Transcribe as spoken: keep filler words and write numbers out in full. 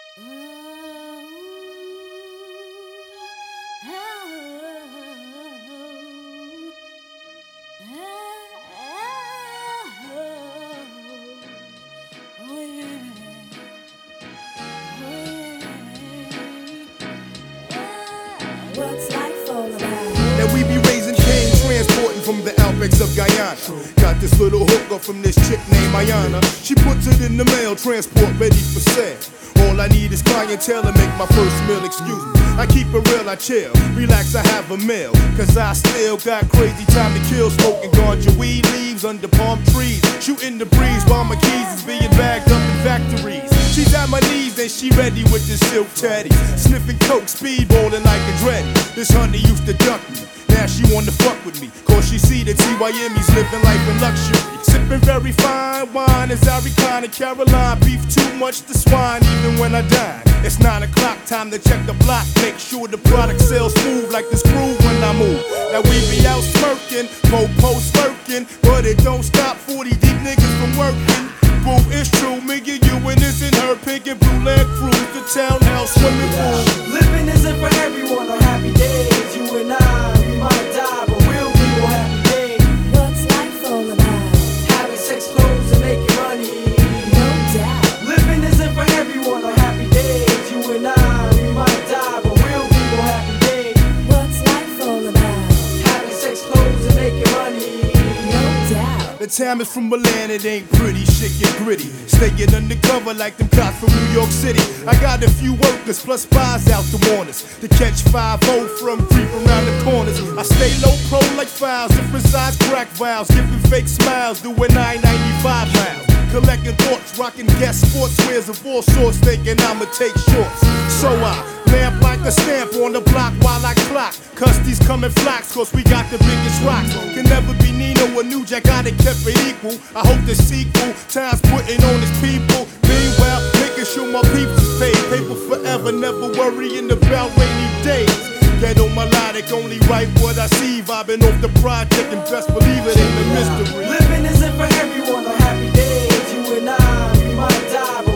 What's life all about? Now we be raising cane, transporting from the outbacks of Guyana. Got this little hookup from this chick named Ayana. She puts it in the mail, transport ready for sale. All I need is clientele to make my first meal, excuse me. I keep it real, I chill, relax, I have a meal. Cause I still got crazy time to kill, smoking ganja weed leaves under palm trees. Shooting the breeze while my keys is being bagged up in factories. She's at my knees and she ready with the silk teddy. Sniffing coke, speedballing like a dread. This honey used to duck me, now she wanna fuck with me. Cause she see that T Y M E's living life in luxury. Sipping very fine wine as I recline in Caroline. Beef too much to swine even when I dine. It's nine o'clock, time to check the block. Make sure the product sells smooth like the screw when I move. Now we be out smirking, po-po smirking, but it don't stop forty deep niggas from working. Boo, it's true, me and you and this and her, pink and blue land cruise, the townhouse swimming pool. Living isn't for everyone on happy days. You and I, we might die, but we'll be on happy days. What's life all about? Having sex, clothes, and making money. No doubt. Living isn't for everyone on happy days. You and I, we might die, but we'll be on happy days. What's life all about? Having sex, clothes, and making money. No doubt. The time is from Milan, it ain't pretty, shit get gritty. Staying undercover like them cops from New York City. I got a few workers plus spies out to warn us to catch five oh from creep around the corners. I stay low pro like files, different size crack vials, giving fake smiles, doing nine ninety-five miles. Collecting thoughts, rocking guest sportswears of all sorts, thinking I'ma take shorts. So I lamp like a stamp on the block while I clock. Custies come in flocks, cause we got the biggest rocks. Can never be Nino or New Jack, got it kept it equal. I hope the sequel, time's putting on his people. Meanwhile, making sure my peeps is paid. Paper forever, never worrying about rainy days. Get on my melodic, only write what I see. Vibing off the project and best believe it ain't a mystery. Living isn't for everyone on happy days. You and I, we might die, but